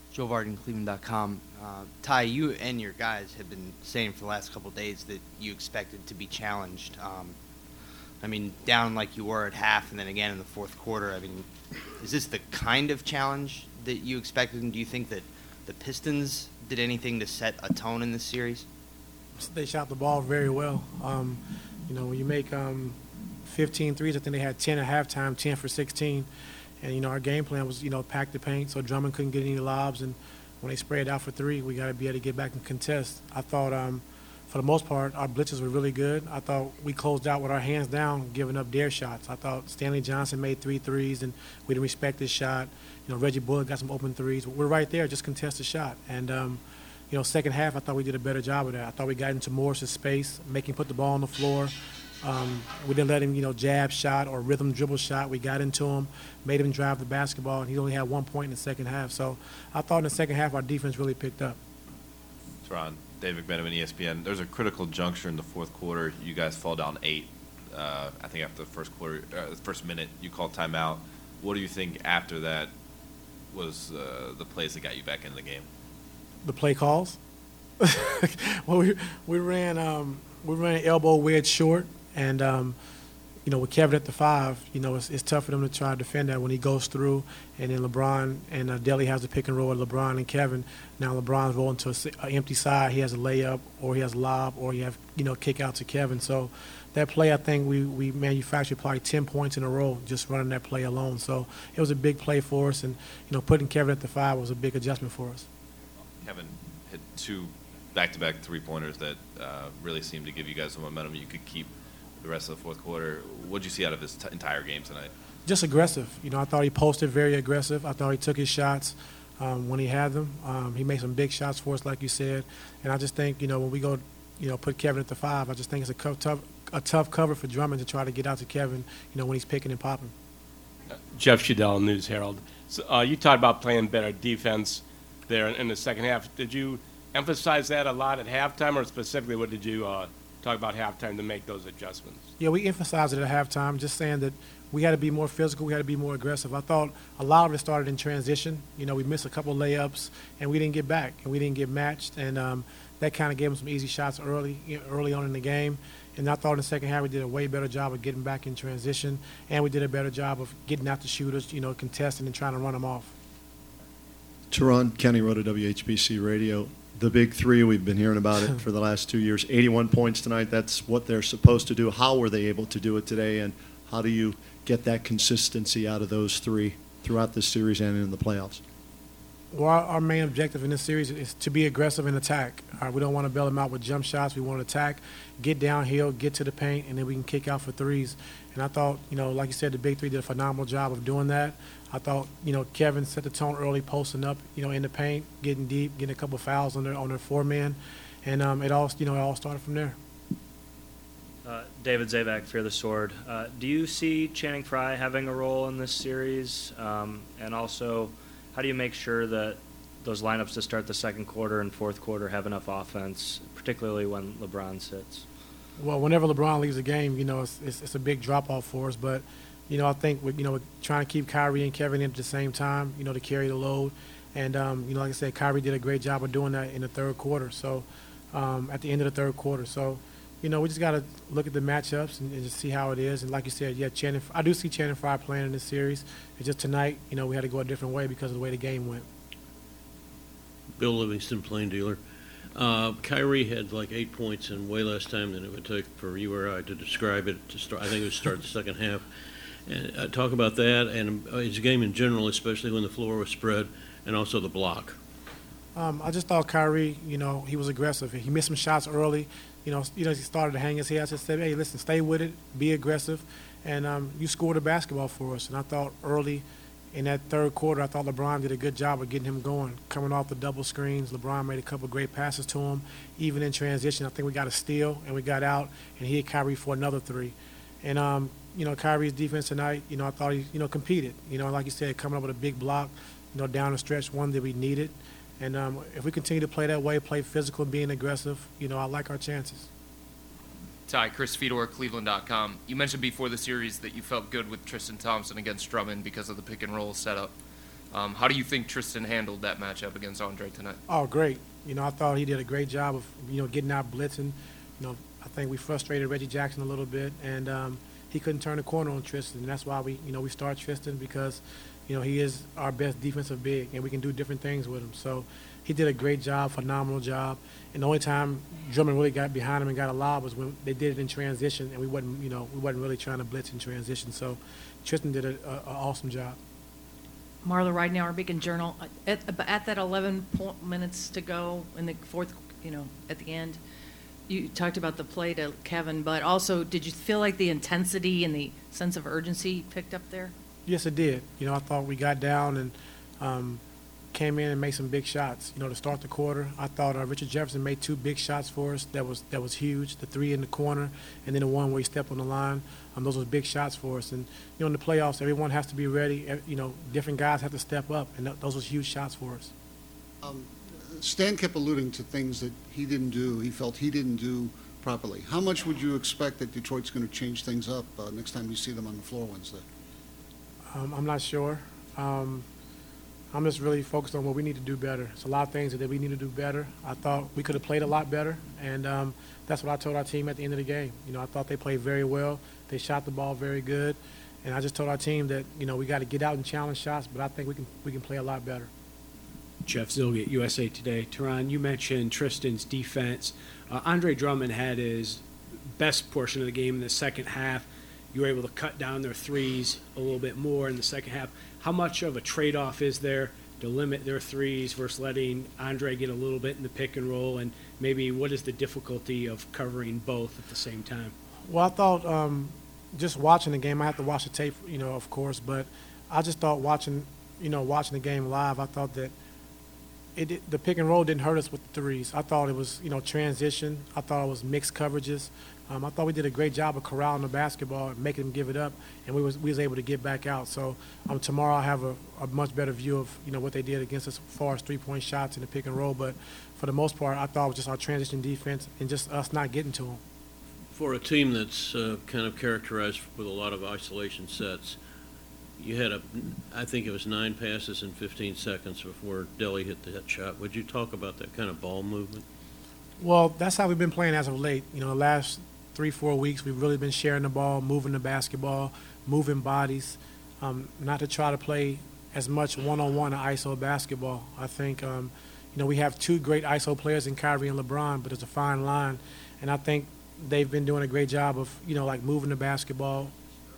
Joe Varden, Cleveland.com. Ty, you and your guys have been saying for the last couple of days that you expected to be challenged. Down like you were at half and then again in the fourth quarter. Is this the kind of challenge that you expected? And do you think that the Pistons did anything to set a tone in this series? They shot the ball very well. When you make 15 threes, I think they had 10 at halftime, 10 for 16. And, our game plan was, pack the paint so Drummond couldn't get any lobs. And when they sprayed out for three, we got to be able to get back and contest. I thought, for the most part, our blitzes were really good. I thought we closed out with our hands down, giving up dare shots. I thought Stanley Johnson made 3 threes, and we didn't respect his shot. Reggie Bullock got some open threes. We're right there, just contest the shot. And, second half, I thought we did a better job of that. I thought we got into Morris's space, making him put the ball on the floor. We didn't let him, jab shot or rhythm dribble shot. We got into him, made him drive the basketball, and he only had 1 point in the second half. So I thought in the second half our defense really picked up. Ron, Dave McMenamin, ESPN. There's a critical juncture in the fourth quarter. You guys fall down 8. I think after the first quarter, the first minute, you called timeout. What do you think after that was the plays that got you back in the game? The play calls. Well, we ran elbow wedge short, and with Kevin at the 5, it's tough for them to try to defend that when he goes through, and then LeBron and Deli has the pick and roll with LeBron and Kevin. Now LeBron's rolling to an empty side. He has a layup, or he has a lob, or you have kick out to Kevin. So that play, I think we manufactured probably 10 points in a row just running that play alone. So it was a big play for us, and putting Kevin at the 5 was a big adjustment for us. Kevin hit 2 back-to-back three-pointers that really seemed to give you guys the momentum you could keep the rest of the fourth quarter. What did you see out of his entire game tonight? Just aggressive. I thought he posted very aggressive. I thought he took his shots when he had them. He made some big shots for us, like you said. And I just think, when we go, put Kevin at the 5, I just think it's a tough cover for Drummond to try to get out to Kevin, when he's picking and popping. Jeff Shadell, News Herald. So, you talked about playing better defense there in the second half. Did you emphasize that a lot at halftime, or specifically what did you talk about halftime to make those adjustments? Yeah, we emphasized it at halftime, just saying that we had to be more physical, we had to be more aggressive. I thought a lot of it started in transition. We missed a couple layups, and we didn't get back, and we didn't get matched, and that kind of gave them some easy shots early on in the game. And I thought in the second half we did a way better job of getting back in transition, and we did a better job of getting out the shooters, contesting and trying to run them off. Teron, Kenny Rhoda, WHBC Radio. The big three, we've been hearing about it for the last 2 years. 81 points tonight, that's what they're supposed to do. How were they able to do it today, and how do you get that consistency out of those three throughout this series and in the playoffs? Well, our main objective in this series is to be aggressive and attack. We don't want to bail them out with jump shots. We want to attack, get downhill, get to the paint, and then we can kick out for threes. And I thought, like you said, the big three did a phenomenal job of doing that. I thought, Kevin set the tone early, posting up, in the paint, getting deep, getting a couple fouls on their 4 men, and it all started from there. David Zabak, Fear the Sword. Do you see Channing Frye having a role in this series? And also, how do you make sure that those lineups to start the second quarter and fourth quarter have enough offense, particularly when LeBron sits? Well, whenever LeBron leaves the game, it's a big drop-off for us. But, I think we're trying to keep Kyrie and Kevin in at the same time, to carry the load. And, like I said, Kyrie did a great job of doing that in the third quarter. So, at the end of the third quarter. So, we just got to look at the matchups and just see how it is. And like you said, yeah, I do see Channing Frye playing in this series. It's just tonight, we had to go a different way because of the way the game went. Bill Livingston, Plain Dealer. Kyrie had like 8 points in way less time than it would take for you or I to describe it. I think it would start the second half. And talk about that and his game in general, especially when the floor was spread, and also the block. I just thought Kyrie, he was aggressive. He missed some shots early. He started to hang his head. I just said, hey, listen, stay with it, be aggressive, and you scored a basketball for us. And I thought early in that third quarter, I thought LeBron did a good job of getting him going. Coming off the double screens, LeBron made a couple of great passes to him. Even in transition, I think we got a steal, and we got out, and he hit Kyrie for another 3. And, Kyrie's defense tonight, I thought he, competed. Like you said, coming up with a big block, down the stretch, one that we needed. And if we continue to play that way, play physical, being aggressive, I like our chances. Ty, Chris Fedor, Cleveland.com. You mentioned before the series that you felt good with Tristan Thompson against Drummond because of the pick and roll setup. How do you think Tristan handled that matchup against Andre tonight? Oh, great. I thought he did a great job of, getting out blitzing. I think we frustrated Reggie Jackson a little bit, and he couldn't turn the corner on Tristan. And that's why we start Tristan because, he is our best defensive big, and we can do different things with him. So he did a great job, phenomenal job. And the only time Drummond really got behind him and got a lob was when they did it in transition, and we wasn't really trying to blitz in transition. So Tristan did an awesome job. Marla Ridenour, Beacon Journal. At that 11 minutes to go in the fourth, at the end, you talked about the play to Kevin, but also did you feel like the intensity and the sense of urgency picked up there? Yes, it did. I thought we got down and came in and made some big shots. To start the quarter, I thought Richard Jefferson made 2 big shots for us. That was huge. The 3 in the corner, and then the one where he stepped on the line. Those were big shots for us. And in the playoffs, everyone has to be ready. Different guys have to step up, and those were huge shots for us. Stan kept alluding to things that he didn't do. He felt he didn't do properly. How much would you expect that Detroit's going to change things up next time you see them on the floor Wednesday? I'm not sure. I'm just really focused on what we need to do better. It's a lot of things that we need to do better. I thought we could have played a lot better, and that's what I told our team at the end of the game. I thought they played very well. They shot the ball very good, and I just told our team that we got to get out and challenge shots, but I think we can play a lot better. Jeff Zilgett, USA Today. Teron, you mentioned Tristan's defense. Andre Drummond had his best portion of the game in the second half. You were able to cut down their threes a little bit more in the second half. How much of a trade-off is there to limit their threes versus letting Andre get a little bit in the pick and roll? And maybe what is the difficulty of covering both at the same time? Well, I thought just watching the game, I have to watch the tape, of course, but I just thought watching the game live, I thought that the pick and roll didn't hurt us with the threes. I thought it was, transition. I thought it was mixed coverages. I thought we did a great job of corralling the basketball and making them give it up, and we was able to get back out. So tomorrow I'll have a much better view of what they did against us as far as three-point shots in the pick and roll. But for the most part, I thought it was just our transition defense and just us not getting to them. For a team that's kind of characterized with a lot of isolation sets, you had I think it was 9 passes in 15 seconds before Delly hit that shot. Would you talk about that kind of ball movement? Well, that's how we've been playing as of late. The last 3-4 weeks, we've really been sharing the ball, moving the basketball, moving bodies, not to try to play as much one-on-one ISO basketball. I think, we have 2 great ISO players in Kyrie and LeBron, but it's a fine line. And I think they've been doing a great job of, moving the basketball.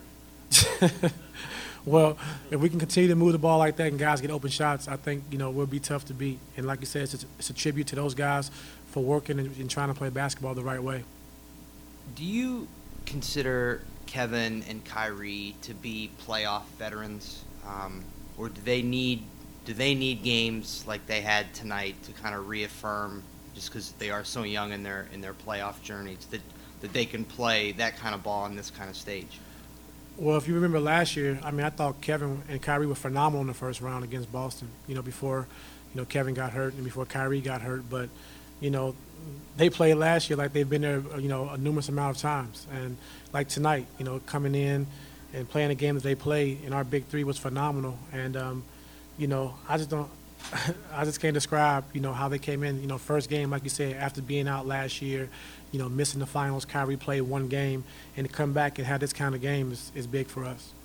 Well, if we can continue to move the ball like that and guys get open shots, I think, we'll be tough to beat. And like you said, it's a tribute to those guys for working and trying to play basketball the right way. Do you consider Kevin and Kyrie to be playoff veterans, or do they need games like they had tonight to kind of reaffirm, just because they are so young in their playoff journeys, that they can play that kind of ball in this kind of stage? Well, if you remember last year, I thought Kevin and Kyrie were phenomenal in the first round against Boston. Before Kevin got hurt and before Kyrie got hurt, but they played last year like they've been there, a numerous amount of times. And like tonight, coming in and playing the game that they played, and our big three was phenomenal. And, I just can't describe, how they came in, first game, like you said, after being out last year, missing the finals. Kyrie played 1 game, and to come back and have this kind of game is big for us.